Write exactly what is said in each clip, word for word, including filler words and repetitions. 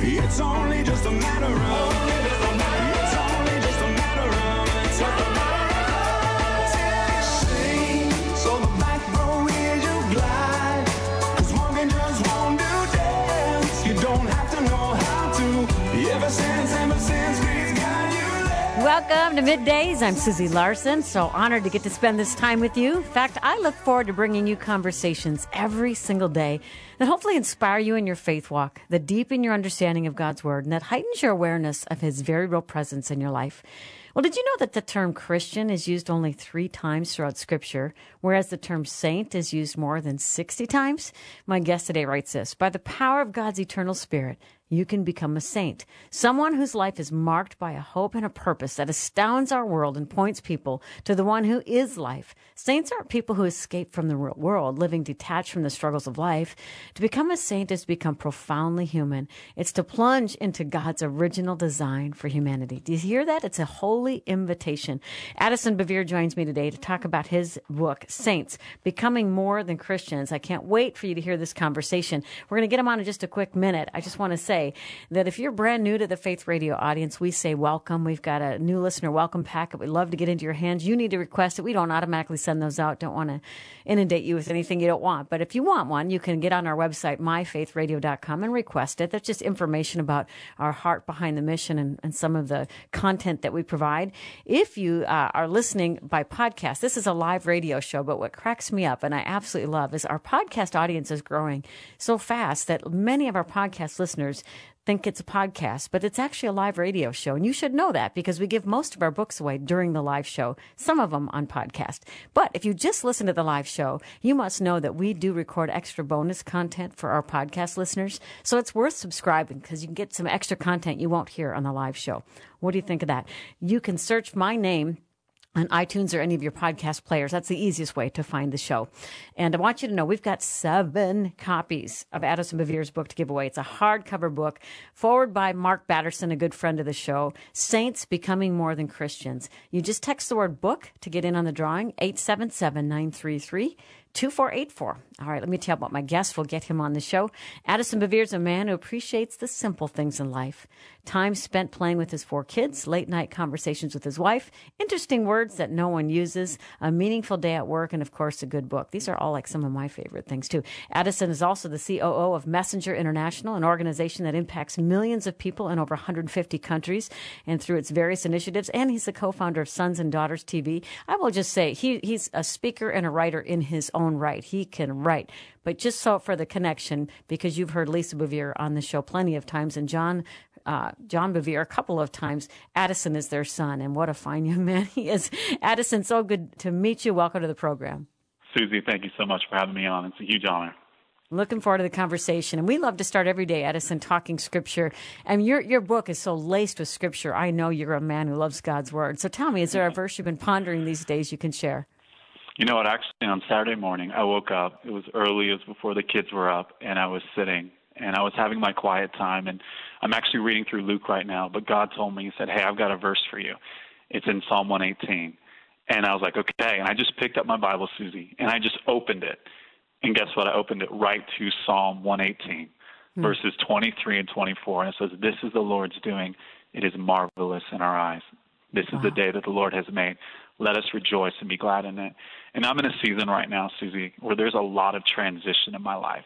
It's only just a matter of, it's only just a matter of time. Sing, so the back row is you glide, 'cause walking just won't do dance. You don't have to know how to, ever since, ever since we've got you there. Welcome to Middays. I'm Susie Larson, so honored to get to spend this time with you. In fact, I look forward to bringing you conversations every single day that hopefully inspire you in your faith walk, that deepen your understanding of God's Word, and that heightens your awareness of His very real presence in your life. Well, did you know that the term Christian is used only three times throughout Scripture, whereas the term saint is used more than sixty times? My guest today writes this: by the power of God's eternal Spirit, you can become a saint, someone whose life is marked by a hope and a purpose that astounds our world and points people to the one who is life. Saints aren't people who escape from the real world, living detached from the struggles of life. To become a saint is to become profoundly human. It's to plunge into God's original design for humanity. Do you hear that? It's a holy invitation. Addison Bevere joins me today to talk about his book, Saints, Becoming More Than Christians. I can't wait for you to hear this conversation. We're going to get him on in just a quick minute. I just want to say that if you're brand new to the Faith Radio audience, we say welcome. We've got a new listener welcome packet. We'd love to get into your hands. You need to request it. We don't automatically send those out. Don't want to inundate you with anything you don't want. But if you want one, you can get on our website, my faith radio dot com, and request it. That's just information about our heart behind the mission and, and some of the content that we provide. If you uh, are listening by podcast, this is a live radio show, but what cracks me up and I absolutely love is our podcast audience is growing so fast that many of our podcast listeners think it's a podcast, but it's actually a live radio show. And you should know that because we give most of our books away during the live show, some of them on podcast. But if you just listen to the live show, you must know that we do record extra bonus content for our podcast listeners. So it's worth subscribing because you can get some extra content you won't hear on the live show. What do you think of that? You can search my name on iTunes or any of your podcast players. That's the easiest way to find the show. And I want you to know we've got seven copies of Addison Bevere's book to give away. It's a hardcover book, forward by Mark Batterson, a good friend of the show, Saints Becoming More Than Christians. You just text the word book to get in on the drawing, eight seven seven, nine three three, two four eight four. All right, let me tell you about my guest. We'll get him on the show. Addison Bevere is a man who appreciates the simple things in life. Time spent playing with his four kids, late night conversations with his wife, interesting words that no one uses, a meaningful day at work, and of course, a good book. These are all like some of my favorite things too. Addison is also the C O O of Messenger International, an organization that impacts millions of people in over one hundred fifty countries and through its various initiatives. And he's the co-founder of Sons and Daughters T V. I will just say he, he's a speaker and a writer in his own right. He can write. But just so for the connection, because you've heard Lisa Bevere on the show plenty of times, and John uh, John Bevere a couple of times, Addison is their son, and what a fine young man he is. Addison, so good to meet you. Welcome to the program. Susie, thank you so much for having me on. It's a huge honor. Looking forward to the conversation. And we love to start every day, Addison, talking Scripture. And your your book is so laced with Scripture. I know you're a man who loves God's Word. So tell me, is there a verse you've been pondering these days you can share? You know what? Actually, on Saturday morning, I woke up. It was early. It was before the kids were up. And I was sitting. And I was having my quiet time. And I'm actually reading through Luke right now. But God told me, He said, hey, I've got a verse for you. It's in Psalm one eighteen. And I was like, okay. And I just picked up my Bible, Susie, and I just opened it. And guess what? I opened it right to Psalm one eighteen, hmm. verses twenty-three and twenty-four. And it says, this is the Lord's doing. It is marvelous in our eyes. This is wow. the day that the Lord has made. Let us rejoice and be glad in it. And I'm in a season right now, Susie, where there's a lot of transition in my life.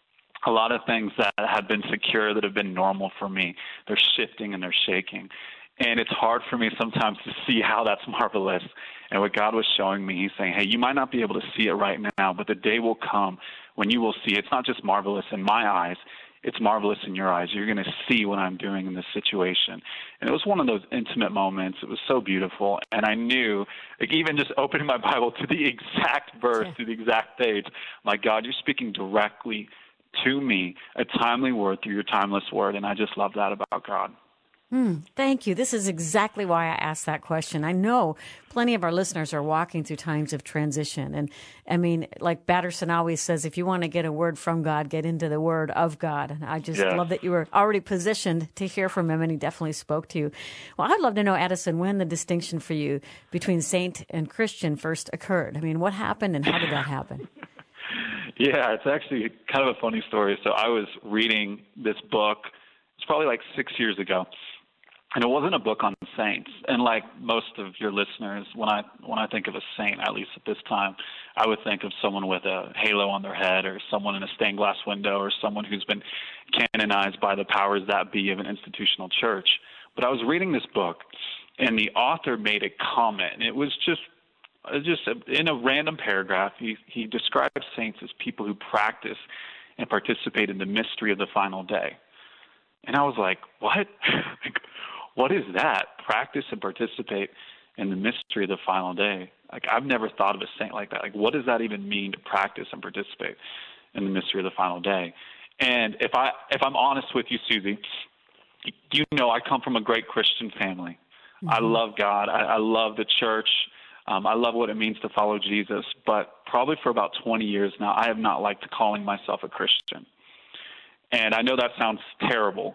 A lot of things that have been secure, that have been normal for me, they're shifting and they're shaking. And it's hard for me sometimes to see how that's marvelous. And what God was showing me, He's saying, hey, you might not be able to see it right now, but the day will come when you will see it's not just marvelous in my eyes, it's marvelous in your eyes. You're going to see what I'm doing in this situation. And it was one of those intimate moments. It was so beautiful. And I knew, like even just opening my Bible to the exact verse, yeah. to the exact page, my God, you're speaking directly to me, a timely word through your timeless word. And I just love that about God. Mm, thank you. This is exactly why I asked that question. I know plenty of our listeners are walking through times of transition. And I mean, like Batterson always says, if you want to get a word from God, get into the word of God. And I just yeah. love that you were already positioned to hear from Him, and He definitely spoke to you. Well, I'd love to know, Addison, when the distinction for you between saint and Christian first occurred. I mean, what happened and how did that happen? Yeah, it's actually kind of a funny story. So I was reading this book It's probably like six years ago. And it wasn't a book on saints. And like most of your listeners, when I when I think of a saint, at least at this time, I would think of someone with a halo on their head, or someone in a stained glass window, or someone who's been canonized by the powers that be of an institutional church. But I was reading this book, and the author made a comment, and it was just just in a random paragraph. He he described saints as people who practice and participate in the mystery of the final day. And I was like, what? like, what is that? Practice and participate in the mystery of the final day. Like, I've never thought of a saint like that. Like, what does that even mean, to practice and participate in the mystery of the final day? And if I if I'm honest with you, Susie, you know I come from a great Christian family. Mm-hmm. I love God. I, I love the church. Um, I love what it means to follow Jesus. But probably for about twenty years now, I have not liked calling myself a Christian. And I know that sounds terrible,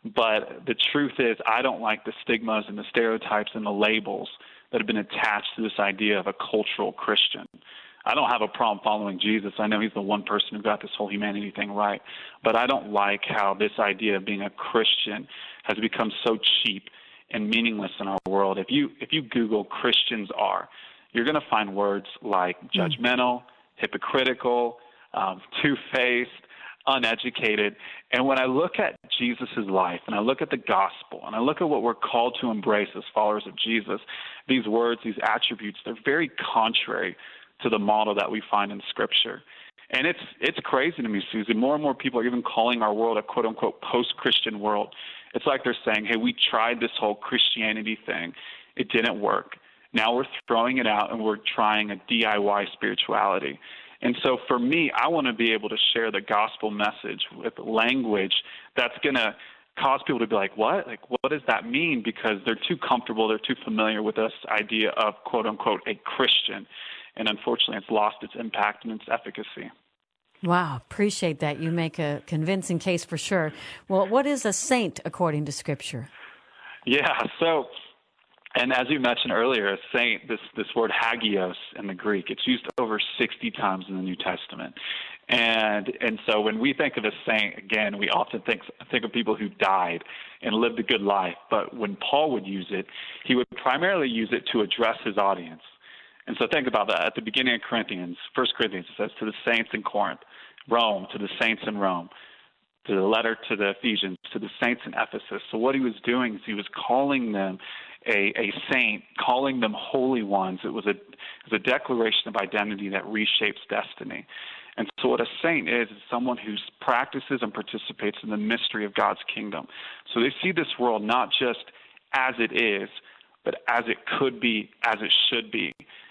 but the truth is I don't like the stigmas and the stereotypes and the labels that have been attached to this idea of a cultural Christian. I don't have a problem following Jesus. I know he's the one person who got this whole humanity thing right. But I don't like how this idea of being a Christian has become so cheap and meaningless in our world. If you if you Google Christians are, you're going to find words like judgmental, hypocritical, um, two-faced, uneducated. And when I look at Jesus' life, and I look at the gospel, and I look at what we're called to embrace as followers of Jesus, these words, these attributes, they're very contrary to the model that we find in Scripture. And it's it's crazy to me, Susie. More and more people are even calling our world a quote-unquote post-Christian world. It's like they're saying, hey, we tried this whole Christianity thing. It didn't work. Now we're throwing it out, and we're trying a D I Y spirituality. And so for me, I want to be able to share the gospel message with language that's going to cause people to be like, what? Like, what does that mean? Because they're too comfortable, they're too familiar with this idea of, quote unquote, a Christian. And unfortunately, it's lost its impact and its efficacy. Wow, appreciate that. You make a convincing case for sure. Well, what is a saint according to Scripture? Yeah, so, and as you mentioned earlier, a saint, this, this word hagios in the Greek, it's used over sixty times in the New Testament. And and so when we think of a saint, again, we often think think of people who died and lived a good life. But when Paul would use it, he would primarily use it to address his audience. And so think about that. At the beginning of Corinthians, First Corinthians, it says, to the saints in Corinth, Rome, to the saints in Rome, to the letter to the Ephesians, to the saints in Ephesus. So what he was doing is he was calling them a, a saint, calling them holy ones. It was, a, it was a declaration of identity that reshapes destiny. And so what a saint is, is someone who practices and participates in the mystery of God's kingdom. So they see this world not just as it is, but as it could be, as it should be.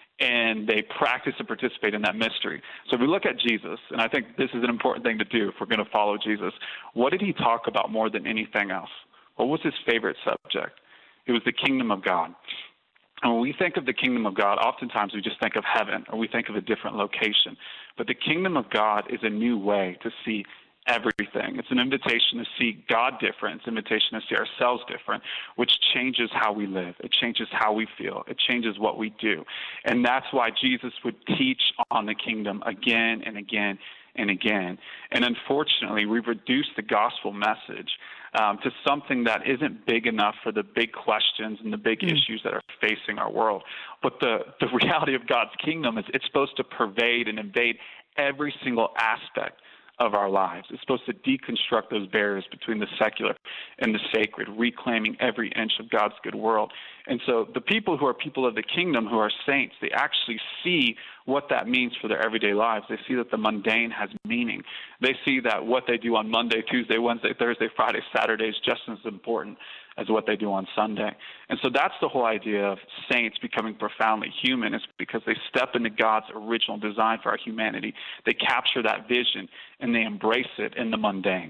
And they practice and participate in that mystery. So if we look at Jesus, and I think this is an important thing to do if we're going to follow Jesus, what did he talk about more than anything else? What was his favorite subject? It was the kingdom of God. And when we think of the kingdom of God, oftentimes we just think of heaven, or we think of a different location. But the kingdom of God is a new way to see everything. It's an invitation to see God different. It's an invitation to see ourselves different, which changes how we live. It changes how we feel. It changes what we do. And that's why Jesus would teach on the kingdom again and again and again. And unfortunately, we've reduced the gospel message um, to something that isn't big enough for the big questions and the big mm. issues that are facing our world. But the, the reality of God's kingdom is it's supposed to pervade and invade every single aspect of our lives. It's supposed to deconstruct those barriers between the secular and the sacred, reclaiming every inch of God's good world. And so the people who are people of the kingdom, who are saints, they actually see what that means for their everyday lives. They see that the mundane has meaning. They see that what they do on Monday, Tuesday, Wednesday, Thursday, Friday, Saturday is just as important as what they do on Sunday. And so that's the whole idea of saints becoming profoundly human, is because they step into God's original design for our humanity. They capture that vision and they embrace it in the mundane.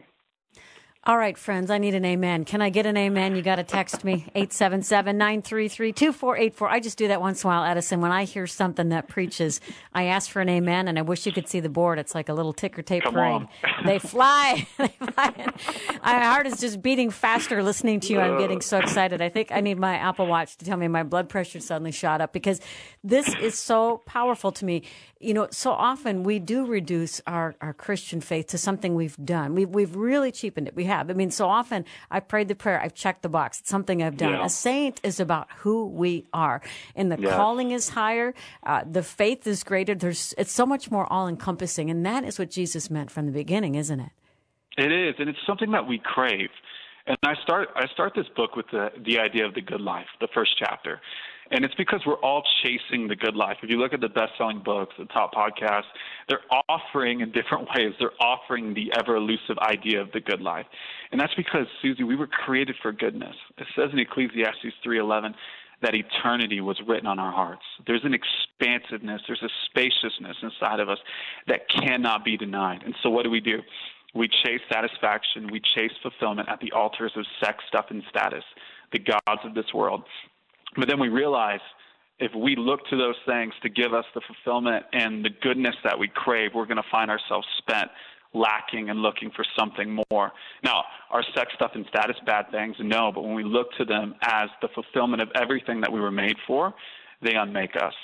All right, friends, I need an amen. Can I get an amen? You got to text me, eight seven seven, nine three three, two four eight four. I just do that once in a while, Edison. When I hear something that preaches, I ask for an amen, and I wish you could see the board. It's like a little ticker tape Come parade. on. They fly. They fly. My heart is just beating faster listening to you. I'm getting so excited. I think I need my Apple Watch to tell me my blood pressure suddenly shot up, because this is so powerful to me. You know, so often we do reduce our, our Christian faith to something we've done. We've, we've really cheapened it. We have. I mean, so often I've prayed the prayer, I've checked the box. It's something I've done. Yeah. A saint is about who we are. And the Yes. calling is higher. Uh, the faith is greater. There's, it's so much more all-encompassing. And that is what Jesus meant from the beginning, isn't it? It is, and it's something that we crave. And I start I start this book with the, the idea of the good life, the first chapter. And it's because we're all chasing the good life. If you look at the best-selling books, the top podcasts, they're offering in different ways, they're offering the ever-elusive idea of the good life. And that's because, Susie, we were created for goodness. It says in Ecclesiastes three eleven that eternity was written on our hearts. There's an expansiveness, there's a spaciousness inside of us that cannot be denied. And so what do we do? We chase satisfaction, we chase fulfillment at the altars of sex, stuff, and status, the gods of this world. But then we realize if we look to those things to give us the fulfillment and the goodness that we crave, we're going to find ourselves spent, lacking, and looking for something more. Now, are sex, stuff, and status bad things? No, but when we look to them as the fulfillment of everything that we were made for, they unmake us.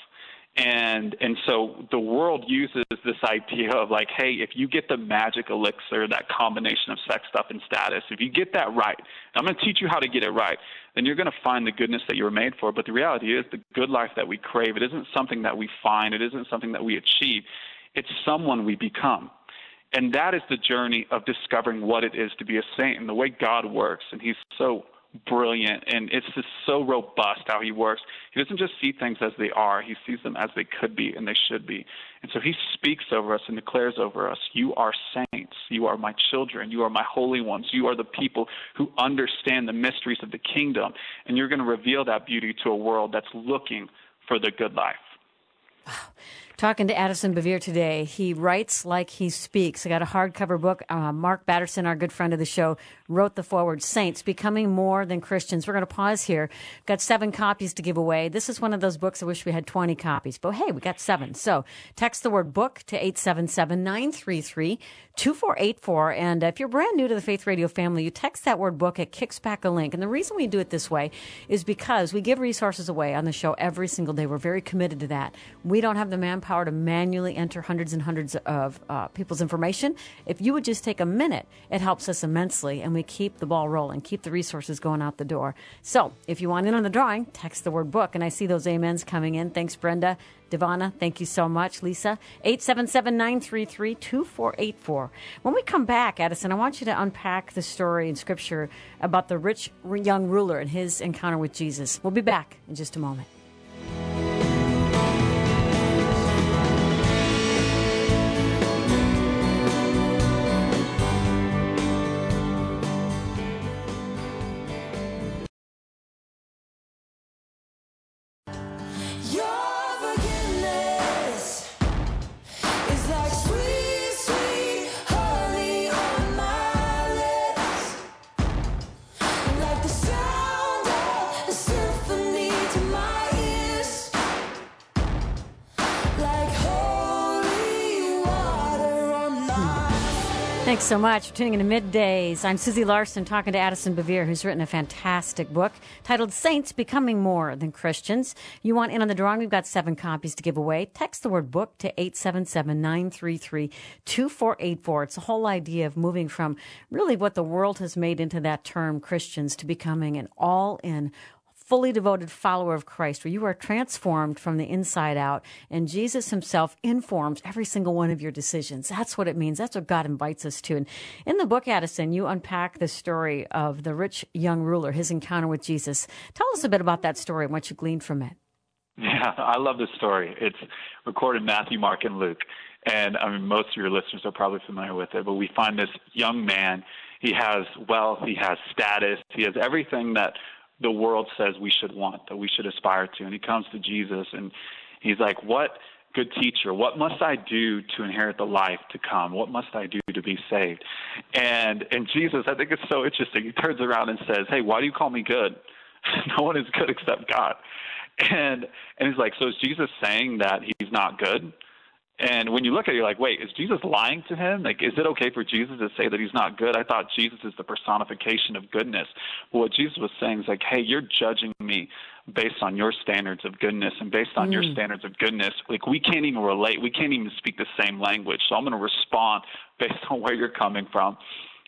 And and so the world uses this idea of like, hey, if you get the magic elixir, that combination of sex, stuff, and status, if you get that right, I'm going to teach you how to get it right, then you're going to find the goodness that you were made for. But the reality is the good life that we crave, it isn't something that we find. It isn't something that we achieve. It's someone we become. And that is the journey of discovering what it is to be a saint and the way God works. And he's so brilliant, and it's just so robust how he works. He doesn't just see things as they are. He sees them as they could be and they should be. And so he speaks over us and declares over us, you are saints. You are my children. You are my holy ones. You are the people who understand the mysteries of the kingdom, and you're going to reveal that beauty to a world that's looking for the good life. Wow. Talking to Addison Bevere today. He writes like he speaks. I got a hardcover book. Uh, Mark Batterson, our good friend of the show, wrote the foreword, Saints, Becoming More Than Christians. We're going to pause here. Got seven copies to give away. This is one of those books I wish we had twenty copies. But hey, we got seven. So text the word book to eight seven seven, nine three three, two four eight four. And if you're brand new to the Faith Radio family, you text that word book. It kicks back a link. And the reason we do it this way is because we give resources away on the show every single day. We're very committed to that. We don't have the manpower to manually enter hundreds and hundreds of uh, people's information. If you would just take a minute, it helps us immensely, and we keep the ball rolling, keep the resources going out the door. So if you want in on the drawing, text the word book, and I see those amens coming in. Thanks, Brenda. Devana, thank you so much. Lisa, eight seven seven, nine three three, two four eight four. When we come back, Addison, I want you to unpack the story in Scripture about the rich young ruler and his encounter with Jesus. We'll be back in just a moment. Thanks so much for tuning in to Middays. I'm Susie Larson talking to Addison Bevere, who's written a fantastic book titled Saints, Becoming More Than Christians. You want in on the drawing? We've got seven copies to give away. Text the word book to eight seven seven, nine three three, two four eight four. It's the whole idea of moving from really what the world has made into that term Christians to becoming an all-in, fully devoted follower of Christ, where you are transformed from the inside out, and Jesus himself informs every single one of your decisions. That's what it means. That's what God invites us to. And in the book, Addison, you unpack the story of the rich young ruler, his encounter with Jesus. Tell us a bit about that story and what you gleaned from it. Yeah, I love this story. It's recorded in Matthew, Mark, and Luke. And I mean, most of your listeners are probably familiar with it, but we find this young man. He has wealth, he has status, he has everything that the world says we should want, that we should aspire to. And he comes to Jesus and he's like, what, good teacher, what must I do to inherit the life to come? What must I do to be saved? And and Jesus, I think it's so interesting. He turns around and says, hey, why do you call me good? No one is good except God. And and he's like, so is Jesus saying that he's not good? And when you look at it, you're like, wait, is Jesus lying to him? Like, is it okay for Jesus to say that he's not good? I thought Jesus is the personification of goodness. But what Jesus was saying is like, hey, you're judging me based on your standards of goodness, and based on mm. your standards of goodness, like we can't even relate. We can't even speak the same language. So I'm going to respond based on where you're coming from.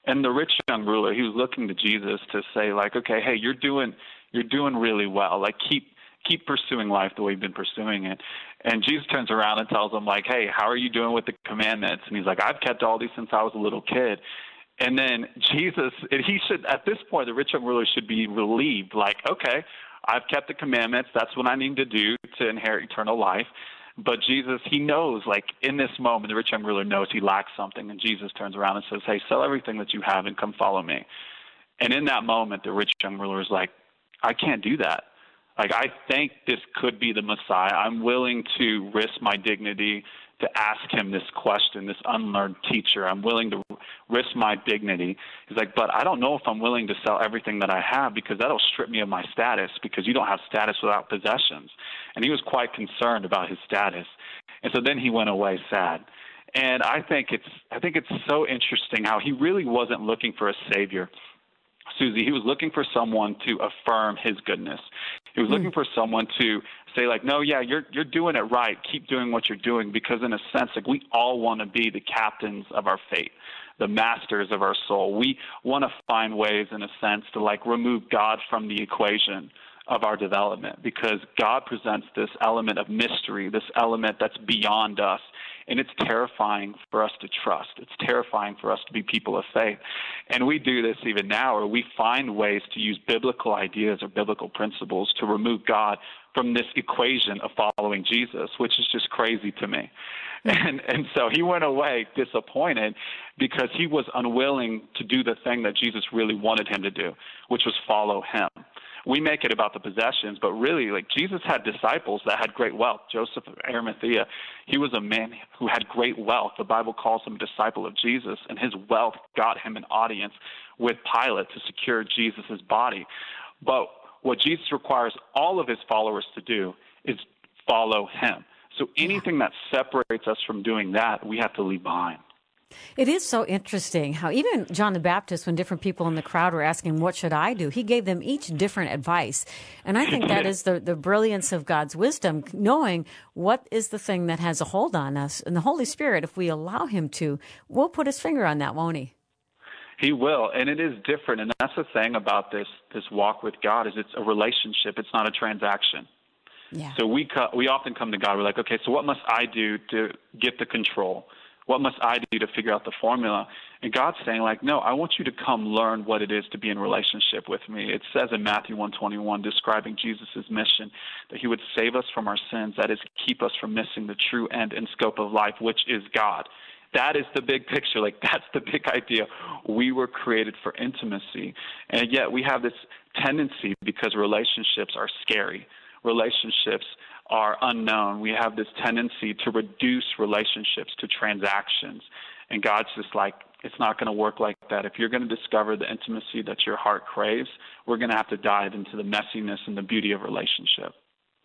And the rich young ruler, he was looking to Jesus to say, like, okay, hey, you're doing you're doing really well. Like, keep keep pursuing life the way you've been pursuing it. And Jesus turns around and tells him, like, hey, how are you doing with the commandments? And he's like, I've kept all these since I was a little kid. And then Jesus, and he should, at this point, the rich young ruler should be relieved, like, okay, I've kept the commandments. That's what I need to do to inherit eternal life. But Jesus, he knows, like, in this moment, the rich young ruler knows he lacks something. And Jesus turns around and says, hey, sell everything that you have and come follow me. And in that moment, the rich young ruler is like, I can't do that. Like, I think this could be the Messiah. I'm willing to risk my dignity to ask him this question, this unlearned teacher. I'm willing to risk my dignity. He's like, but I don't know if I'm willing to sell everything that I have, because that'll strip me of my status, because you don't have status without possessions. And he was quite concerned about his status. And so then he went away sad. And I think it's I think it's so interesting how he really wasn't looking for a savior, Susie. He was looking for someone to affirm his goodness. He was looking for someone to say, like, no, yeah, you're you're doing it right. Keep doing what you're doing, because in a sense, like, we all want to be the captains of our fate, the masters of our soul. We want to find ways, in a sense, to, like, remove God from the equation of our development, because God presents this element of mystery, this element that's beyond us. And it's terrifying for us to trust. It's terrifying for us to be people of faith. And we do this even now, where we find ways to use biblical ideas or biblical principles to remove God from this equation of following Jesus, which is just crazy to me. And and so he went away disappointed, because he was unwilling to do the thing that Jesus really wanted him to do, which was follow him. We make it about the possessions, but really, like, Jesus had disciples that had great wealth. Joseph of Arimathea, he was a man who had great wealth. The Bible calls him a disciple of Jesus, and his wealth got him an audience with Pilate to secure Jesus' body. But what Jesus requires all of his followers to do is follow him. So anything that separates us from doing that, we have to leave behind. It is so interesting how even John the Baptist, when different people in the crowd were asking, what should I do? He gave them each different advice. And I think that is the, the brilliance of God's wisdom, knowing what is the thing that has a hold on us. And the Holy Spirit, if we allow him to, will put his finger on that, won't he? He will, and it is different. And that's the thing about this this walk with God, is it's a relationship. It's not a transaction. Yeah. So we co- we often come to God, we're like, okay, so what must I do to get the control? What must I do to figure out the formula? And God's saying, like, no, I want you to come learn what it is to be in relationship with me. It says in Matthew one twenty-one, describing Jesus' mission, that he would save us from our sins, that is, keep us from missing the true end and scope of life, which is God. That is the big picture. Like, that's the big idea. We were created for intimacy. And yet we have this tendency, because relationships are scary. Relationships are unknown. We have this tendency to reduce relationships to transactions. And God's just like, it's not going to work like that. If you're going to discover the intimacy that your heart craves, we're going to have to dive into the messiness and the beauty of relationship.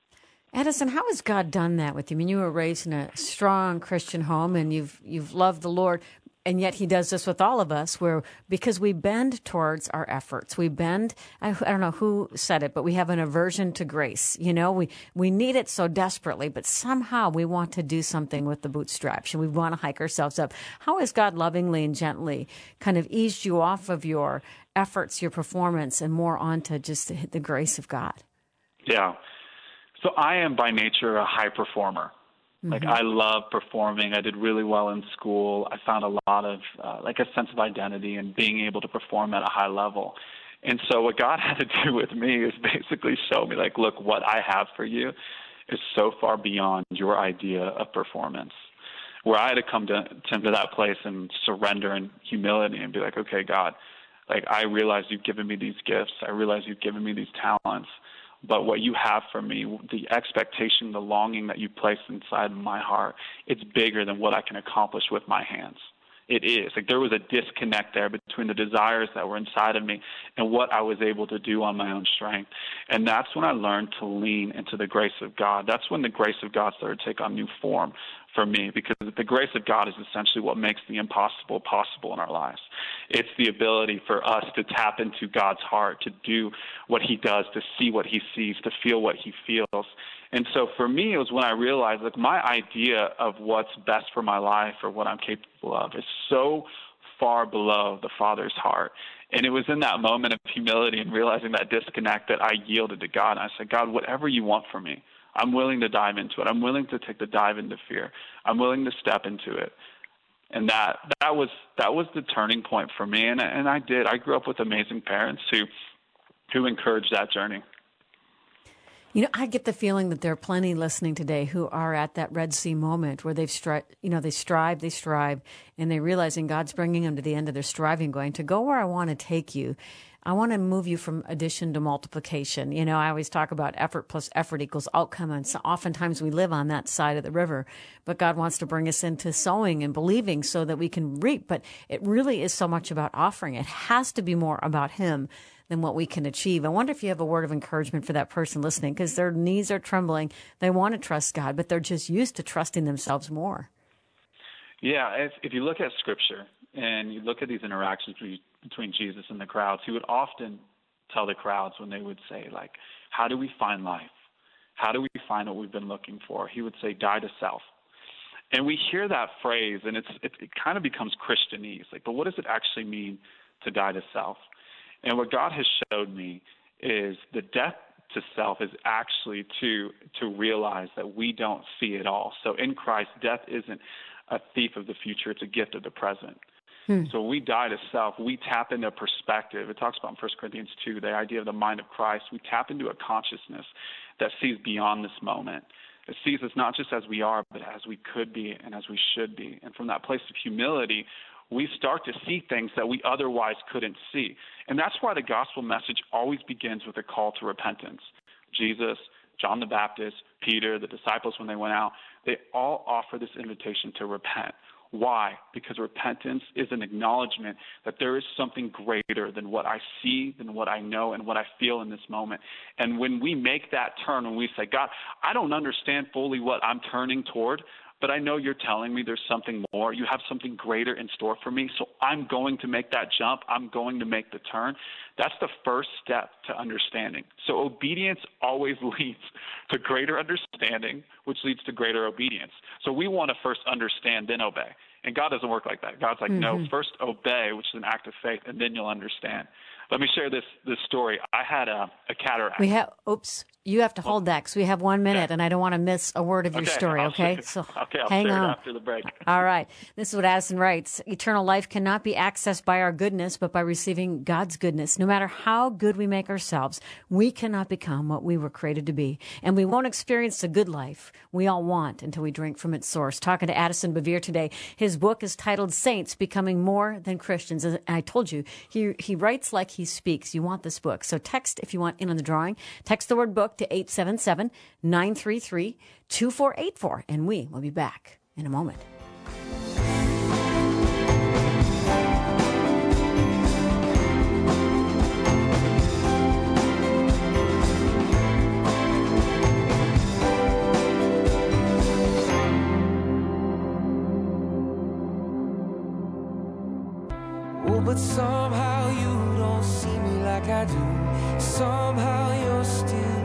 Edison, how has God done that with you? I mean, you were raised in a strong Christian home, and you've you've loved the Lord, and yet he does this with all of us, where because we bend towards our efforts, we bend, I, I don't know who said it, but we have an aversion to grace. You know, we, we need it so desperately, but somehow we want to do something with the bootstraps, and we want to hike ourselves up. How has God lovingly and gently kind of eased you off of your efforts, your performance, and more onto just the, the grace of God? Yeah. So I am by nature a high performer. Like, mm-hmm. I love performing. I did really well in school. I found a lot of, uh, like, a sense of identity and being able to perform at a high level. And so what God had to do with me is basically show me, like, look, what I have for you is so far beyond your idea of performance, where I had to come to, to that place and surrender in humility and be like, okay, God, like, I realize you've given me these gifts. I realize you've given me these talents. But what you have for me, the expectation, the longing that you place inside my heart, it's bigger than what I can accomplish with my hands. It is. Like, there was a disconnect there between the desires that were inside of me and what I was able to do on my own strength. And that's when I learned to lean into the grace of God. That's when the grace of God started to take on new form for me, because the grace of God is essentially what makes the impossible possible in our lives. It's the ability for us to tap into God's heart, to do what he does, to see what he sees, to feel what he feels. And so for me, it was when I realized, like, my idea of what's best for my life or what I'm capable of is so far below the Father's heart. And it was in that moment of humility and realizing that disconnect that I yielded to God. And I said, God, whatever you want from me, I'm willing to dive into it. I'm willing to take the dive into fear. I'm willing to step into it. And that that was that was the turning point for me. And, and I did. I grew up with amazing parents who who encouraged that journey. You know, I get the feeling that there are plenty listening today who are at that Red Sea moment where they've, stri- you know, they strive, they strive, and they realizing God's bringing them to the end of their striving, going to go where I want to take you. I want to move you from addition to multiplication. You know, I always talk about effort plus effort equals outcome, and so oftentimes we live on that side of the river. But God wants to bring us into sowing and believing so that we can reap. But it really is so much about offering. It has to be more about Him than what we can achieve. I wonder if you have a word of encouragement for that person listening, because their knees are trembling. They want to trust God, but they're just used to trusting themselves more. Yeah, if, if you look at Scripture and you look at these interactions between Jesus and the crowds, He would often tell the crowds when they would say, like, how do we find life? How do we find what we've been looking for? He would say, die to self. And we hear that phrase, and it's, it, it kind of becomes Christianese. Like, but what does it actually mean to die to self? And what God has showed me is the death to self is actually to to realize that we don't see it all. So in Christ, death isn't a thief of the future. It's a gift of the present. Hmm. So when we die to self, we tap into perspective. It talks about in First Corinthians two, the idea of the mind of Christ. We tap into a consciousness that sees beyond this moment. It sees us not just as we are, but as we could be and as we should be. And from that place of humility, we start to see things that we otherwise couldn't see. And that's why the gospel message always begins with a call to repentance. Jesus, John the Baptist, Peter, the disciples when they went out, they all offer this invitation to repent. Why? Because repentance is an acknowledgement that there is something greater than what I see, than what I know, and what I feel in this moment. And when we make that turn, when we say, God, I don't understand fully what I'm turning toward, but I know you're telling me there's something more. You have something greater in store for me, so I'm going to make that jump. I'm going to make the turn. That's the first step to understanding. So obedience always leads to greater understanding, which leads to greater obedience. So we want to first understand, then obey. And God doesn't work like that. God's like, mm-hmm. no, first obey, which is an act of faith, and then you'll understand. Let me share this this story. I had a, a cataract. We have, oops, you have to hold that because we have one minute, okay. and I don't want to miss a word of your okay, story, I'll okay? Share, so okay, I'll hang share on. it after the break. All right. This is what Addison writes. Eternal life cannot be accessed by our goodness, but by receiving God's goodness. No matter how good we make ourselves, we cannot become what we were created to be. And we won't experience the good life we all want until we drink from its source. Talking to Addison Bevere today. His book is titled Saints Becoming More Than Christians. And I told you, he, he writes like he speaks. You want this book. So text if you want in on the drawing. Text the word book to eight seven seven, nine three three, two four eight four. And we will be back in a moment. Oh, but somehow you don't see me like I do. Somehow you're still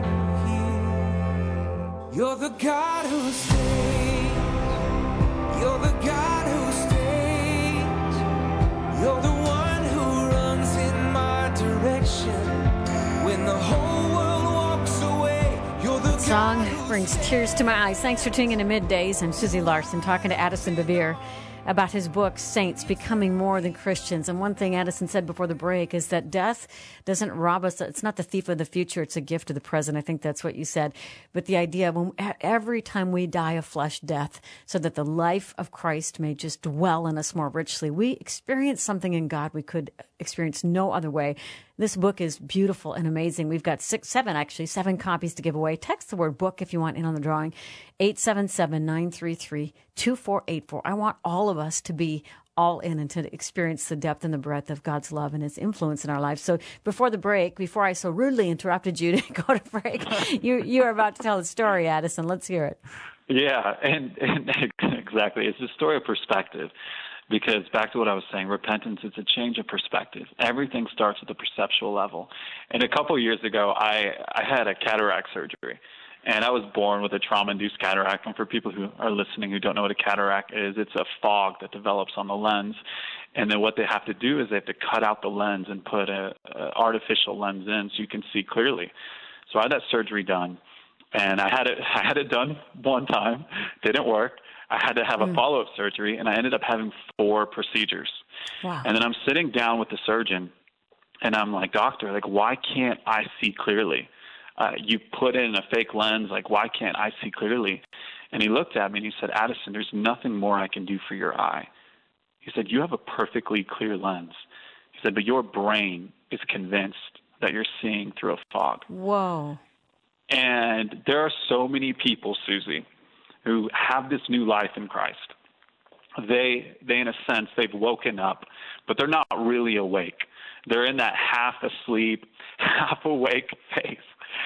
here. You're the God who stays. You're the God who stays. You're the one who runs in my direction. When the whole world walks away, you're the Song God brings tears to my eyes. Thanks for tuning in to Middays. I'm Susie Larson talking to Addison Bevere about his book, Saints Becoming More Than Christians. And one thing Addison said before the break is that death doesn't rob us. It's not the thief of the future. It's a gift of the present. I think that's what you said. But the idea of when, every time we die a flesh death so that the life of Christ may just dwell in us more richly, we experience something in God we could experience no other way. This book is beautiful and amazing. We've got six, seven, actually, seven copies to give away. Text the word book if you want in on the drawing. eight seven seven, nine three three, two four eight four. I want all of us to be all in and to experience the depth and the breadth of God's love and His influence in our lives. So before the break, before I so rudely interrupted you to go to break, you you are about to tell a story, Addison. Let's hear it. Yeah, and, and exactly. It's a story of perspective. Because back to what I was saying, repentance is a change of perspective. Everything starts at the perceptual level. And a couple of years ago, I, I had a cataract surgery. And I was born with a trauma-induced cataract. And for people who are listening who don't know what a cataract is, it's a fog that develops on the lens. And then what they have to do is they have to cut out the lens and put a, a artificial lens in so you can see clearly. So I had that surgery done, and I had it I had it done one time. Didn't work. I had to have a mm. follow-up surgery, and I ended up having four procedures. Wow. And then I'm sitting down with the surgeon, and I'm like, doctor, like, why can't I see clearly? Uh, you put in a fake lens, like, why can't I see clearly? And he looked at me and he said, Addison, there's nothing more I can do for your eye. He said, you have a perfectly clear lens. He said, but your brain is convinced that you're seeing through a fog. Whoa. And there are so many people, Susie, who have this new life in Christ. They, they in a sense, they've woken up, but they're not really awake. They're in that half asleep, half awake phase.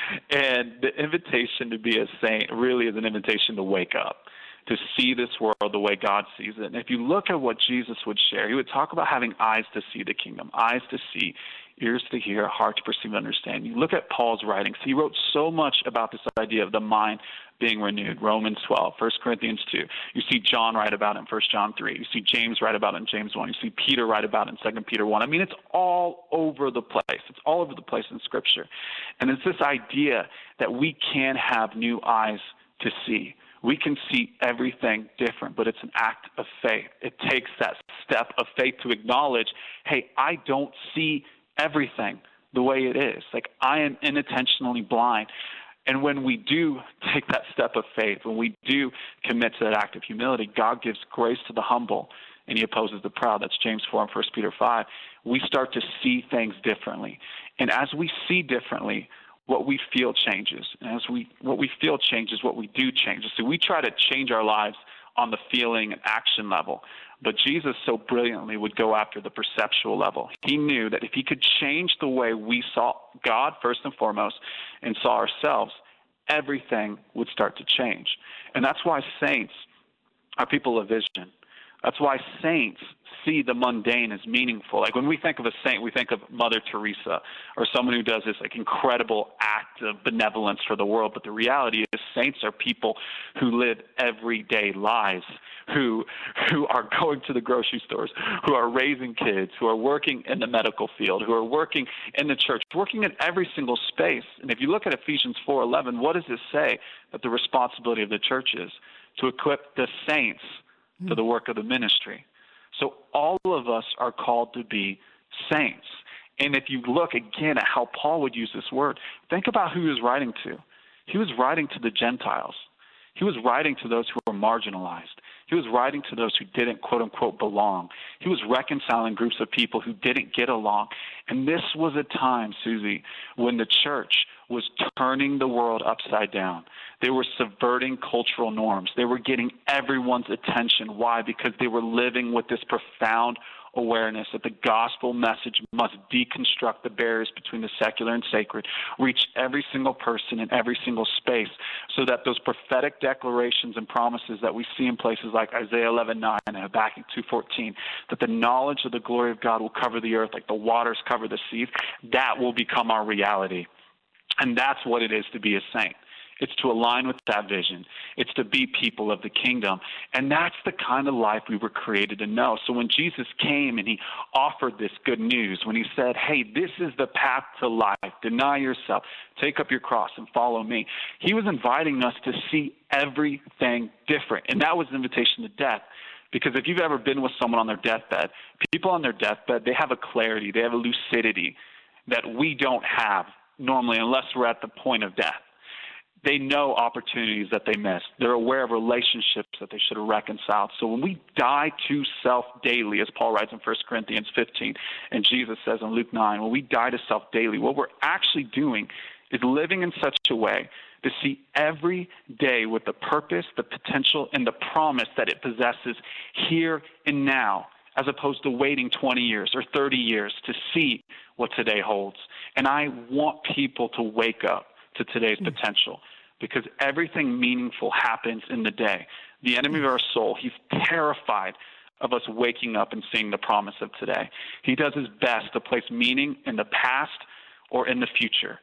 And the invitation to be a saint really is an invitation to wake up, to see this world the way God sees it. And if you look at what Jesus would share, he would talk about having eyes to see the kingdom, eyes to see, ears to hear, heart to perceive and understand. You look at Paul's writings. He wrote so much about this idea of the mind being renewed, Romans twelve, First Corinthians two. You see John write about it in First John three. You see James write about it in James one. You see Peter write about it in Second Peter one. I mean, it's all over the place. It's all over the place in Scripture. And it's this idea that we can have new eyes to see. We can see everything different, but it's an act of faith. It takes that step of faith to acknowledge, hey, I don't see everything the way it is. Like, I am inattentionally blind. And when we do take that step of faith, when we do commit to that act of humility, God gives grace to the humble, and he opposes the proud. That's James four and First Peter five. We start to see things differently. And as we see differently, what we feel changes. And as we what we feel changes, what we do changes. So we try to change our lives on the feeling and action level. But Jesus so brilliantly would go after the perceptual level. He knew that if he could change the way we saw God first and foremost and saw ourselves, everything would start to change. And that's why saints are people of vision. That's why saints see the mundane as meaningful. Like, when we think of a saint, we think of Mother Teresa or someone who does this like incredible act of benevolence for the world. But the reality is saints are people who live everyday lives, who who are going to the grocery stores, who are raising kids, who are working in the medical field, who are working in the church, working in every single space. And if you look at Ephesians four eleven, what does it say that the responsibility of the church is? To equip the saints for the work of the ministry. So all of us are called to be saints. And if you look again at how Paul would use this word, think about who he was writing to. He was writing to the Gentiles. He was writing to those who were marginalized. He was writing to those who didn't, quote unquote, belong. He was reconciling groups of people who didn't get along. And this was a time, Susie, when the church was turning the world upside down. They were subverting cultural norms. They were getting everyone's attention. Why? Because they were living with this profound awareness that the gospel message must deconstruct the barriers between the secular and sacred, reach every single person in every single space, so that those prophetic declarations and promises that we see in places like Isaiah eleven nine and Habakkuk two fourteen, that the knowledge of the glory of God will cover the earth like the waters cover the seas, that will become our reality. And that's what it is to be a saint. It's to align with that vision. It's to be people of the kingdom. And that's the kind of life we were created to know. So when Jesus came and he offered this good news, when he said, hey, this is the path to life, deny yourself, take up your cross and follow me, he was inviting us to see everything different. And that was an invitation to death. Because if you've ever been with someone on their deathbed, people on their deathbed, they have a clarity, they have a lucidity that we don't have normally unless we're at the point of death. They know opportunities that they missed. They're aware of relationships that they should have reconciled. So when we die to self daily, as Paul writes in First Corinthians fifteen, and Jesus says in Luke nine, when we die to self daily, what we're actually doing is living in such a way to see every day with the purpose, the potential, and the promise that it possesses here and now, as opposed to waiting twenty years or thirty years to see what today holds. And I want people to wake up to today's potential, because everything meaningful happens in the day. The enemy of our soul, he's terrified of us waking up and seeing the promise of today. He does his best to place meaning in the past or in the future.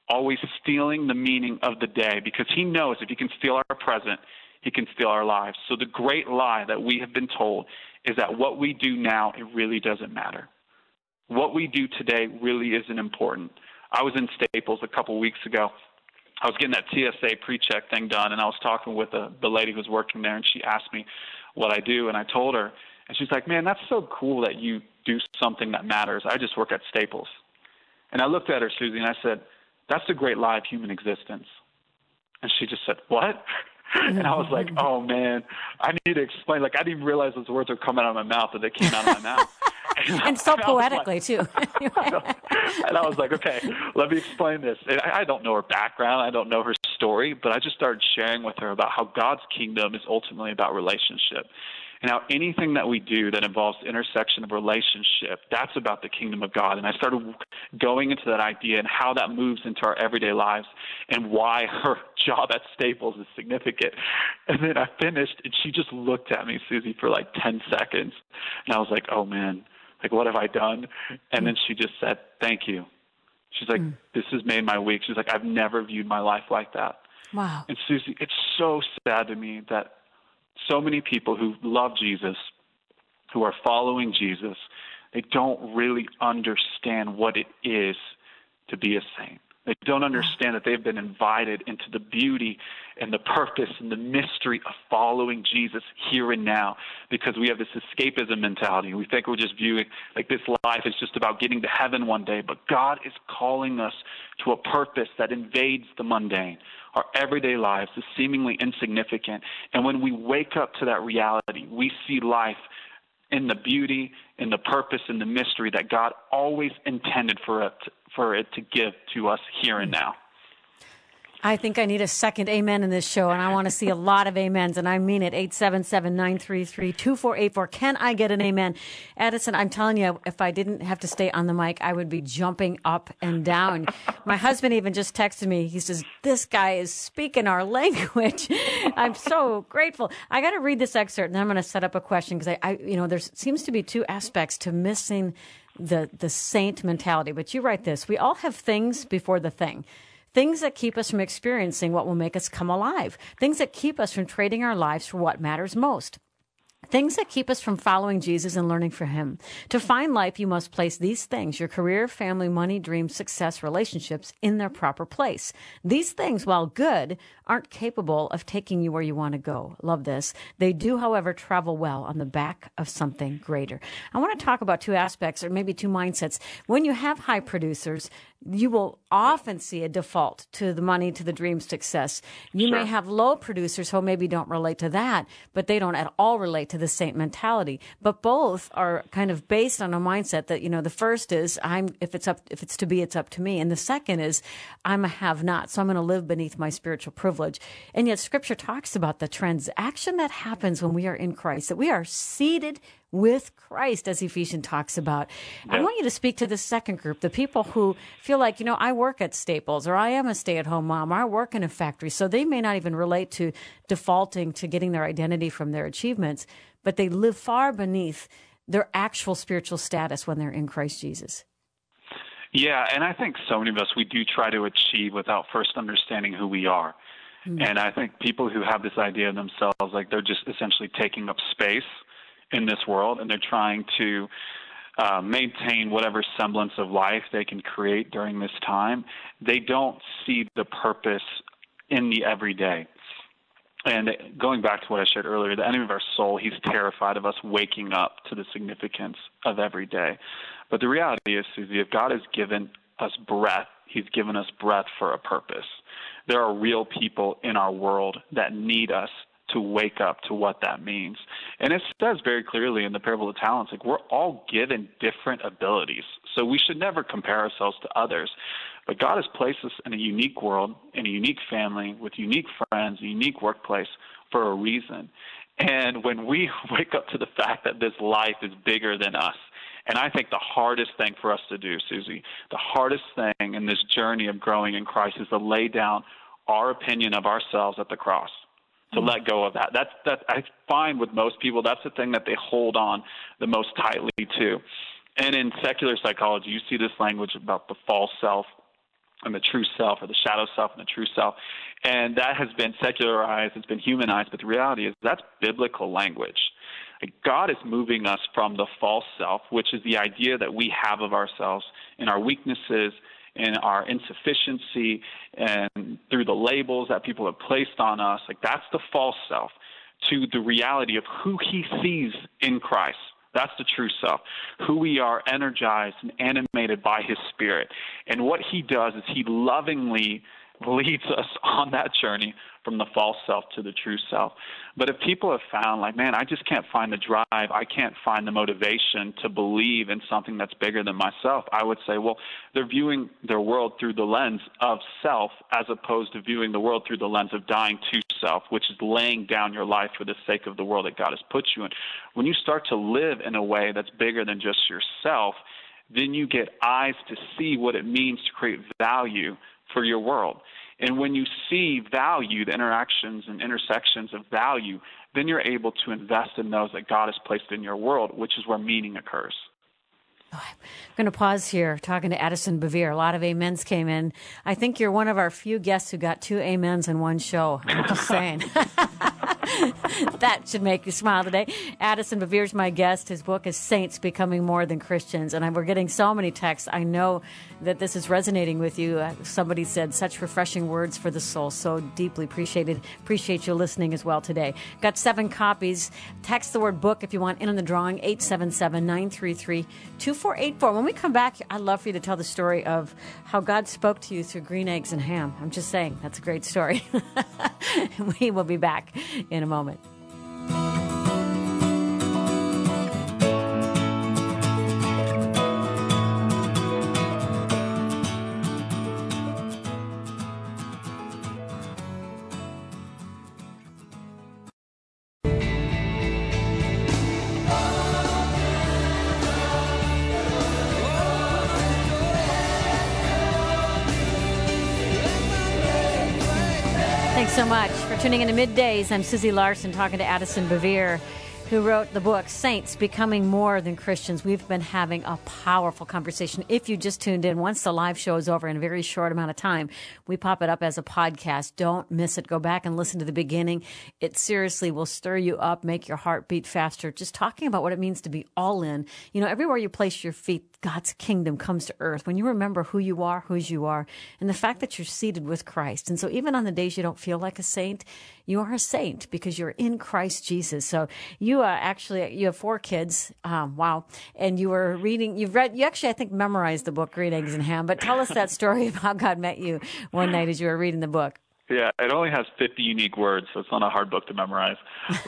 always stealing the meaning of the day, because he knows if he can steal our present, he can steal our lives. So the great lie that we have been told is that what we do now, it really doesn't matter. What we do today really isn't important. I was in Staples a couple weeks ago. I was getting that T S A pre-check thing done, and I was talking with the, the lady who was working there, and she asked me what I do, and I told her, and she's like, man, that's so cool that you do something that matters. I just work at Staples. And I looked at her, Susie, and I said, that's the great lie of human existence. And she just said, what? And I was like, oh, man, I need to explain. Like, I didn't even realize those words were coming out of my mouth, that they came out of my mouth. And, and so and poetically, like, too. And I was like, okay, let me explain this. And I, I don't know her background. I don't know her story, but I just started sharing with her about how God's kingdom is ultimately about relationship. And how anything that we do that involves the intersection of relationship, that's about the kingdom of God. And I started going into that idea and how that moves into our everyday lives and why her job at Staples is significant. And then I finished, and she just looked at me, Susie, for like ten seconds. And I was like, oh, man, like, what have I done? And then she just said, thank you. She's like, mm. this has made my week. She's like, I've never viewed my life like that. Wow. And Susie, it's so sad to me that so many people who love Jesus, who are following Jesus, they don't really understand what it is to be a saint. They don't understand that they've been invited into the beauty and the purpose and the mystery of following Jesus here and now, because we have this escapism mentality. We think we're just viewing like this life is just about getting to heaven one day, but God is calling us to a purpose that invades the mundane. Our everyday lives is seemingly insignificant. And when we wake up to that reality, we see life in the beauty, in the purpose, and the mystery that God always intended for it, for it to give to us here and now. I think I need a second amen in this show, and I want to see a lot of amens, and I mean it. eight seven seven, nine three three, two four eight four. Can I get an amen? Edison, I'm telling you, if I didn't have to stay on the mic, I would be jumping up and down. My husband even just texted me. He says, this guy is speaking our language. I'm so grateful. I got to read this excerpt, and then I'm going to set up a question, because I, I, you know, there seems to be two aspects to missing the, the saint mentality. But you write this: we all have things before the thing. Things that keep us from experiencing what will make us come alive. Things that keep us from trading our lives for what matters most. Things that keep us from following Jesus and learning from him. To find life, you must place these things, your career, family, money, dreams, success, relationships, in their proper place. These things, while good, aren't capable of taking you where you want to go. Love this. They do, however, travel well on the back of something greater. I want to talk about two aspects, or maybe two mindsets. When you have high producers, you will often see a default to the money, to the dream, success. You Sure. may have low producers who maybe don't relate to that, but they don't at all relate to the saint mentality. But both are kind of based on a mindset that, you know, the first is, I'm, if it's up, if it's to be, it's up to me. And the second is, I'm a have not, so I'm going to live beneath my spiritual privilege. And yet scripture talks about the transaction that happens when we are in Christ, that we are seated with Christ, as Ephesians talks about. Yeah. I want you to speak to the second group, the people who feel like, you know, I work at Staples, or I am a stay-at-home mom, or I work in a factory. So they may not even relate to defaulting to getting their identity from their achievements, but they live far beneath their actual spiritual status when they're in Christ Jesus. Yeah, and I think so many of us, we do try to achieve without first understanding who we are. Mm-hmm. And I think people who have this idea of themselves, like they're just essentially taking up space in this world, and they're trying to uh, maintain whatever semblance of life they can create during this time, they don't see the purpose in the everyday. And going back to what I shared earlier, the enemy of our soul, he's terrified of us waking up to the significance of every day. But the reality is, Susie, if God has given us breath, he's given us breath for a purpose. There are real people in our world that need us to wake up to what that means. And it says very clearly in the parable of the talents, like, we're all given different abilities. So we should never compare ourselves to others. But God has placed us in a unique world, in a unique family, with unique friends, a unique workplace for a reason. And when we wake up to the fact that this life is bigger than us, and I think the hardest thing for us to do, Susie, the hardest thing in this journey of growing in Christ is to lay down our opinion of ourselves at the cross. To let go of that. That's that I find with most people, that's the thing that they hold on the most tightly to. And in secular psychology, you see this language about the false self. and the true self, or the shadow self and the true self. And that has been secularized, it's been humanized, but the reality is that's biblical language. Like, God is moving us from the false self, which is the idea that we have of ourselves in our weaknesses, in our insufficiency, and through the labels that people have placed on us. Like, that's the false self, to the reality of who he sees in Christ. That's the true self, who we are, energized and animated by his Spirit. And what he does is he lovingly leads us on that journey from the false self to the true self. But if people have found, like, man, I just can't find the drive, I can't find the motivation to believe in something that's bigger than myself, I would say, well, they're viewing their world through the lens of self as opposed to viewing the world through the lens of dying to self, which is laying down your life for the sake of the world that God has put you in. When you start to live in a way that's bigger than just yourself, then you get eyes to see what it means to create value for your world. And when you see value, the interactions and intersections of value, then you're able to invest in those that God has placed in your world, which is where meaning occurs. Oh, I'm going to pause here talking to Addison Bevere. A lot of amens came in. I think you're one of our few guests who got two amens in one show. I'm just saying. That should make you smile today. Addison Bevere's my guest. His book is Saints Becoming More Than Christians. And we're getting so many texts. I know that this is resonating with you. Uh, somebody said, such refreshing words for the soul. So deeply appreciated. Appreciate you listening as well today. Got seven copies. Text the word book if you want in on the drawing, eight seven seven, nine three three, two four eight four. When we come back, I'd love for you to tell the story of how God spoke to you through green eggs and ham. I'm just saying, that's a great story. We will be back in a moment. Thanks so much for tuning in to Middays. I'm Susie Larson talking to Addison Bevere, who wrote the book, Saints Becoming More Than Christians. We've been having a powerful conversation. If you just tuned in, once the live show is over in a very short amount of time, we pop it up as a podcast. Don't miss it. Go back and listen to the beginning. It seriously will stir you up, make your heart beat faster. Just talking about what it means to be all in. You know, everywhere you place your feet, God's kingdom comes to earth. When you remember who you are, whose you are, and the fact that you're seated with Christ. And so even on the days you don't feel like a saint, you are a saint because you're in Christ Jesus. So you uh, actually, you have four kids. Um, wow. And you were reading, you've read, you actually, I think, memorized the book, Green Eggs and Ham. But tell us that story of how God met you one night as you were reading the book. Yeah, it only has fifty unique words, so it's not a hard book to memorize.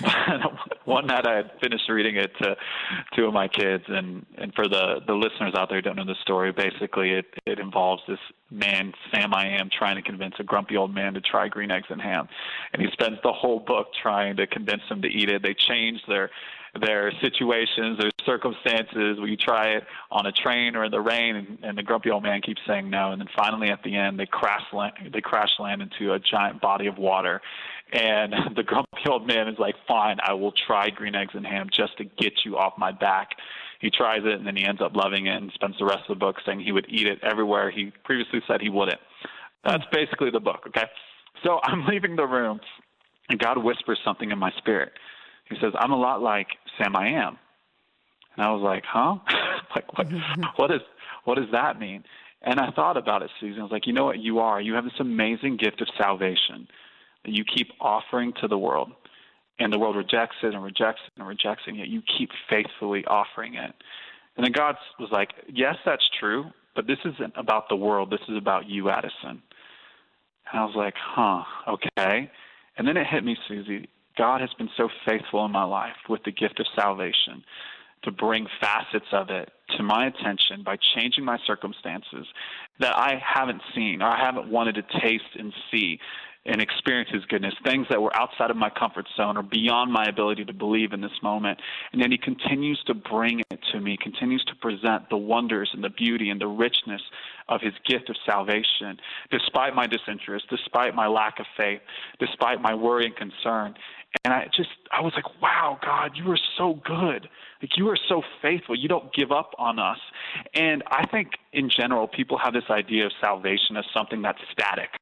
One night I had finished reading it to two of my kids, and, and for the, the listeners out there who don't know the story, basically it, it involves this man, Sam I Am, trying to convince a grumpy old man to try green eggs and ham. And he spends the whole book trying to convince him to eat it. They change their their situations, their circumstances. Will you try it on a train or in the rain? And, and the grumpy old man keeps saying no. And then finally at the end, they crash land, they crash land into a giant body of water. And the grumpy old man is like, fine, I will try green eggs and ham just to get you off my back. He tries it, and then he ends up loving it and spends the rest of the book saying he would eat it everywhere he previously said he wouldn't. That's basically the book, okay? So I'm leaving the room, and God whispers something in my spirit. He says, I'm a lot like Sam I Am. And I was like, huh? like, what, what, is, what does that mean? And I thought about it, Susan. I was like, you know what you are? You have this amazing gift of salvation that you keep offering to the world. And the world rejects it and rejects it and rejects it, and yet you keep faithfully offering it. And then God was like, yes, that's true, but this isn't about the world. This is about you, Addison. And I was like, huh, okay. And then it hit me, Susie. God has been so faithful in my life with the gift of salvation to bring facets of it to my attention by changing my circumstances that I haven't seen or I haven't wanted to taste and see and experience his goodness, things that were outside of my comfort zone or beyond my ability to believe in this moment. And then he continues to bring it to me, continues to present the wonders and the beauty and the richness of his gift of salvation, despite my disinterest, despite my lack of faith, despite my worry and concern. And I just, I was like, wow, God, you are so good. Like, you are so faithful. You don't give up on us. And I think in general, people have this idea of salvation as something that's static.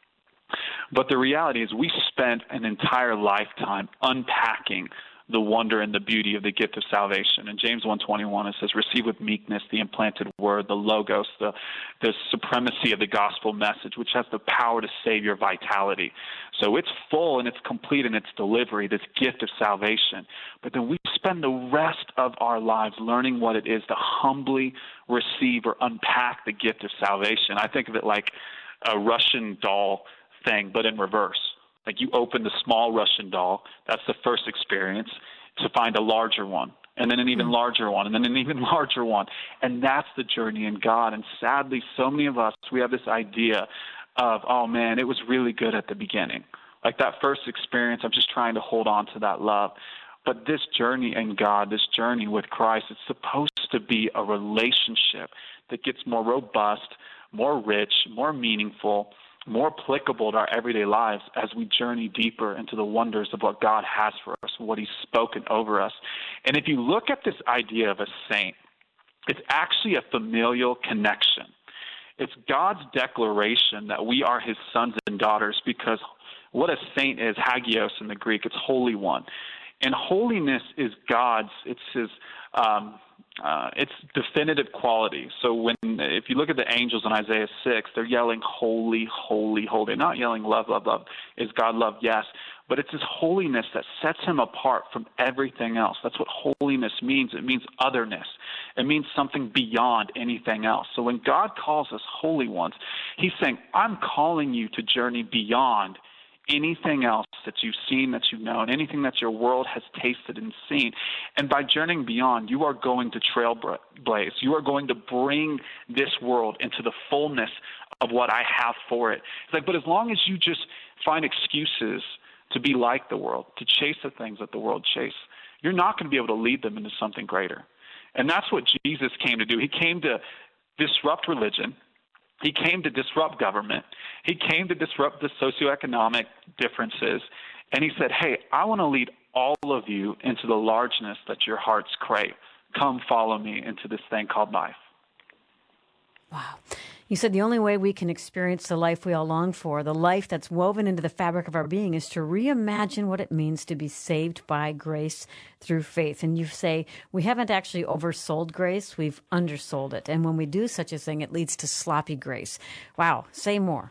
But the reality is we spent an entire lifetime unpacking the wonder and the beauty of the gift of salvation. In James one twenty-one, it says, receive with meekness the implanted word, the logos, the, the supremacy of the gospel message, which has the power to save your vitality. So it's full and it's complete in its delivery, this gift of salvation. But then we spend the rest of our lives learning what it is to humbly receive or unpack the gift of salvation. I think of it like a Russian doll thing, but in reverse. Like, you open the small Russian doll, that's the first experience, to find a larger one, and then an even larger one, and then an even larger one. And that's the journey in God. And sadly, so many of us, we have this idea of, oh man, it was really good at the beginning. Like that first experience, I'm just trying to hold on to that love. But this journey in God, this journey with Christ, it's supposed to be a relationship that gets more robust, more rich, more meaningful, more applicable to our everyday lives as we journey deeper into the wonders of what God has for us, what he's spoken over us. And if you look at this idea of a saint, it's actually a familial connection. It's God's declaration that we are his sons and daughters, because what a saint is, hagios in the Greek, it's holy one. And holiness is God's, it's his, um, uh, it's definitive quality. So when, if you look at the angels in Isaiah six, they're yelling, holy, holy, holy. They're not yelling love, love, love. Is God love? Yes. But it's his holiness that sets him apart from everything else. That's what holiness means. It means otherness. It means something beyond anything else. So when God calls us holy ones, he's saying, I'm calling you to journey beyond anything else that you've seen, that you've known, anything that your world has tasted and seen. And by journeying beyond, you are going to trailblaze. You are going to bring this world into the fullness of what I have for it. It's like, but as long as you just find excuses to be like the world, to chase the things that the world chase, you're not going to be able to lead them into something greater. And that's what Jesus came to do. He came to disrupt religion. He came to disrupt government. He came to disrupt the socioeconomic differences. And he said, hey, I want to lead all of you into the largeness that your hearts crave. Come follow me into this thing called life. Wow. You said the only way we can experience the life we all long for, the life that's woven into the fabric of our being, is to reimagine what it means to be saved by grace through faith. And you say we haven't actually oversold grace, we've undersold it. And when we do such a thing, it leads to sloppy grace. Wow. Say more.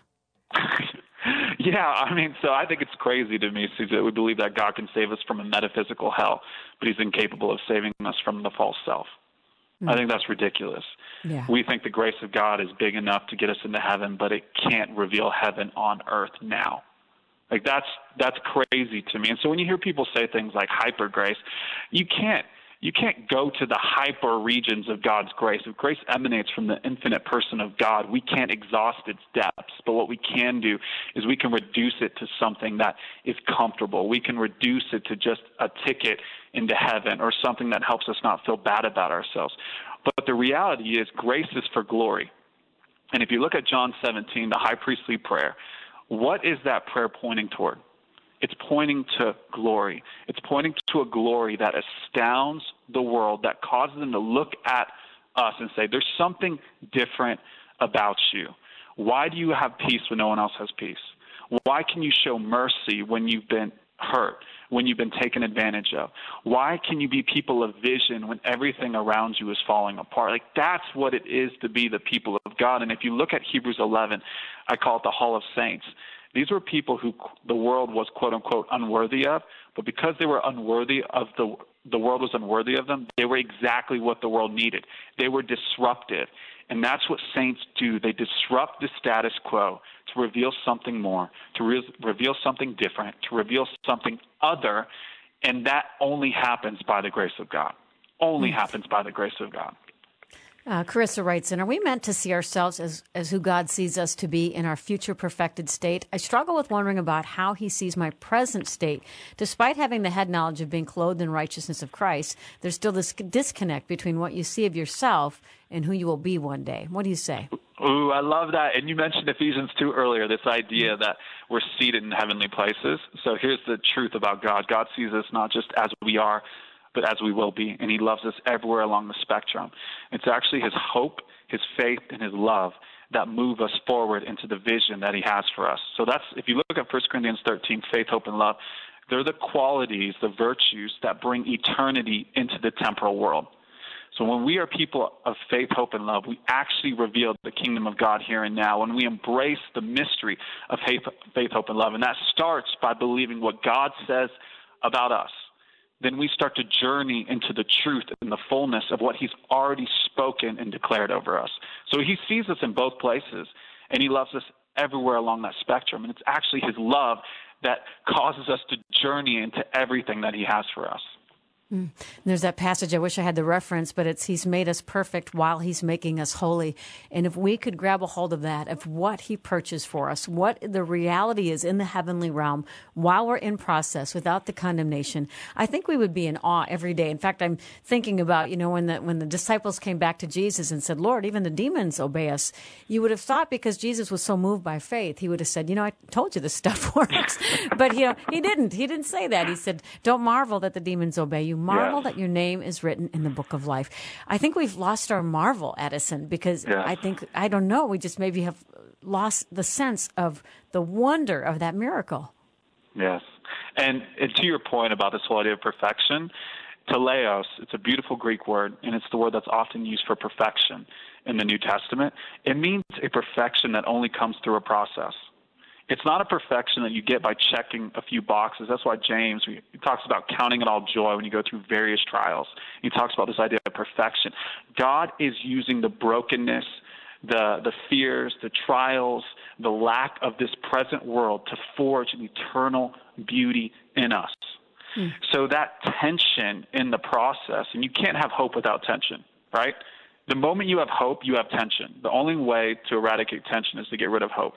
Yeah, I mean, so I think it's crazy to me, Susie, that we believe that God can save us from a metaphysical hell, but he's incapable of saving us from the false self. I think that's ridiculous. Yeah. We think the grace of God is big enough to get us into heaven, but it can't reveal heaven on earth now. Like, that's that's crazy to me. And so when you hear people say things like hyper grace, you can't you can't go to the hyper regions of God's grace. If grace emanates from the infinite person of God, we can't exhaust its depths. But what we can do is we can reduce it to something that is comfortable. We can reduce it to just a ticket into heaven, or something that helps us not feel bad about ourselves. But the reality is grace is for glory. And if you look at John seventeen, the high priestly prayer, what is that prayer pointing toward? It's pointing to glory. It's pointing to a glory that astounds the world, that causes them to look at us and say, there's something different about you. Why do you have peace when no one else has peace? Why can you show mercy when you've been hurt, when you've been taken advantage of? Why can you be people of vision when everything around you is falling apart? Like, that's what it is to be the people of God. And if you look at Hebrews eleven, I call it the Hall of Saints. These were people who the world was, quote unquote, unworthy of, but because they were unworthy of the the world was unworthy of them, they were exactly what the world needed. They were disruptive. And that's what saints do. They disrupt the status quo to reveal something more, to re- reveal something different, to reveal something other, and that only happens by the grace of God. Only mm. happens by the grace of God. Uh, Carissa writes in, are we meant to see ourselves as, as who God sees us to be in our future perfected state? I struggle with wondering about how he sees my present state. Despite having the head knowledge of being clothed in righteousness of Christ, there's still this disconnect between what you see of yourself and who you will be one day. What do you say? Ooh, I love that. And you mentioned Ephesians two earlier, this idea that we're seated in heavenly places. So here's the truth about God. God sees us not just as we are, but as we will be, and he loves us everywhere along the spectrum. It's actually his hope, his faith, and his love that move us forward into the vision that he has for us. So that's, if you look at First Corinthians thirteen, faith, hope, and love, they're the qualities, the virtues that bring eternity into the temporal world. So when we are people of faith, hope, and love, we actually reveal the kingdom of God here and now. When we embrace the mystery of faith, faith, hope, and love, and that starts by believing what God says about us, then we start to journey into the truth and the fullness of what he's already spoken and declared over us. So he sees us in both places, and he loves us everywhere along that spectrum. And it's actually his love that causes us to journey into everything that he has for us. Mm. There's that passage, I wish I had the reference, but it's he's made us perfect while he's making us holy. And if we could grab a hold of that, of what he purchased for us, what the reality is in the heavenly realm while we're in process without the condemnation, I think we would be in awe every day. In fact, I'm thinking about, you know, when the when the disciples came back to Jesus and said, Lord, even the demons obey us, you would have thought because Jesus was so moved by faith, he would have said, you know, I told you this stuff works. But, you know, he didn't. He didn't say that. He said, don't marvel that the demons obey you. Marvel yes. that your name is written in the book of life. I think we've lost our marvel, Edison, because yes. I think, I don't know, we just maybe have lost the sense of the wonder of that miracle. Yes. And, and to your point about this whole idea of perfection, teleos, it's a beautiful Greek word, and it's the word that's often used for perfection in the New Testament. It means a perfection that only comes through a process. It's not a perfection that you get by checking a few boxes. That's why James he talks about counting it all joy when you go through various trials. He talks about this idea of perfection. God is using the brokenness, the the fears, the trials, the lack of this present world to forge an eternal beauty in us. Hmm. So that tension in the process, and you can't have hope without tension, right? The moment you have hope, you have tension. The only way to eradicate tension is to get rid of hope.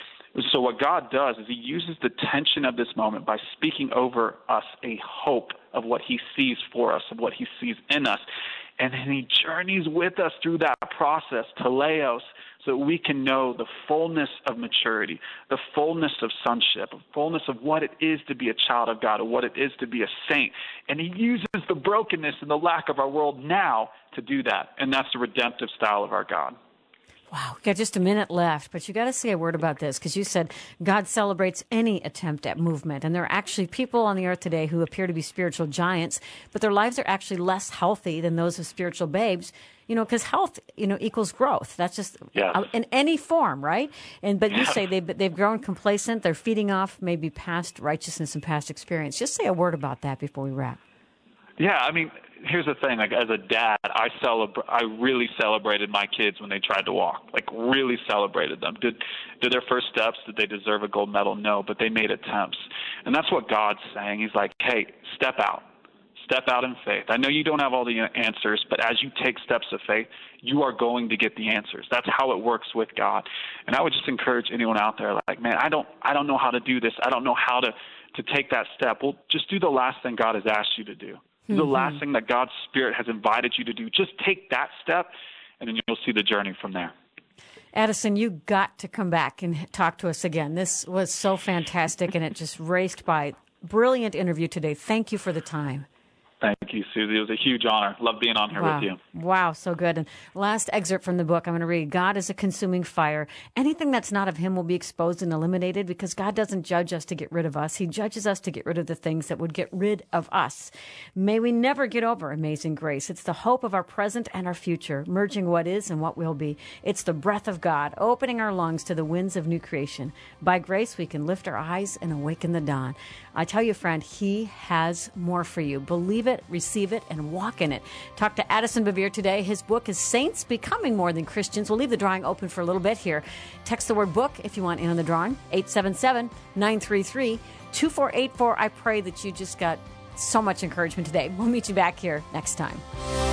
So what God does is he uses the tension of this moment by speaking over us a hope of what he sees for us, of what he sees in us. And then he journeys with us through that process, teleos, so that we can know the fullness of maturity, the fullness of sonship, the fullness of what it is to be a child of God, or what it is to be a saint. And he uses the brokenness and the lack of our world now to do that. And that's the redemptive style of our God. Wow, we've got just a minute left, but you got to say a word about this, because you said God celebrates any attempt at movement. And there are actually people on the earth today who appear to be spiritual giants, but their lives are actually less healthy than those of spiritual babes, you know, because health, you know, equals growth. That's just yeah. in any form, right? And But you say they've, they've grown complacent, they're feeding off maybe past righteousness and past experience. Just say a word about that before we wrap. Yeah, I mean, here's the thing. Like, as a dad, I celebra- I really celebrated my kids when they tried to walk. Like, really celebrated them. Did did their first steps? Did they deserve a gold medal? No, but they made attempts. And that's what God's saying. He's like, hey, step out. Step out in faith. I know you don't have all the answers, but as you take steps of faith, you are going to get the answers. That's how it works with God. And I would just encourage anyone out there, like, man, I don't I don't know how to do this. I don't know how to, to take that step. Well, just do the last thing God has asked you to do. The mm-hmm. last thing that God's Spirit has invited you to do. Just take that step, and then you'll see the journey from there. Addison, you got to come back and talk to us again. This was so fantastic, and it just raced by. Brilliant interview today. Thank you for the time. Thank you, Susie. It was a huge honor. Love being on here wow. with you. Wow, so good. And last excerpt from the book I'm going to read. God is a consuming fire. Anything that's not of him will be exposed and eliminated, because God doesn't judge us to get rid of us. He judges us to get rid of the things that would get rid of us. May we never get over Amazing Grace. It's the hope of our present and our future, merging what is and what will be. It's the breath of God, opening our lungs to the winds of new creation. By grace, we can lift our eyes and awaken the dawn. I tell you, friend, he has more for you. Believe it, receive it, and walk in it. Talk to Addison Bevere today. His book is Saints Becoming More Than Christians. We'll leave the drawing open for a little bit here. Text the word book if you want in on the drawing. eight seven seven, nine three three, two four eight four. I pray that you just got so much encouragement today. We'll meet you back here next time.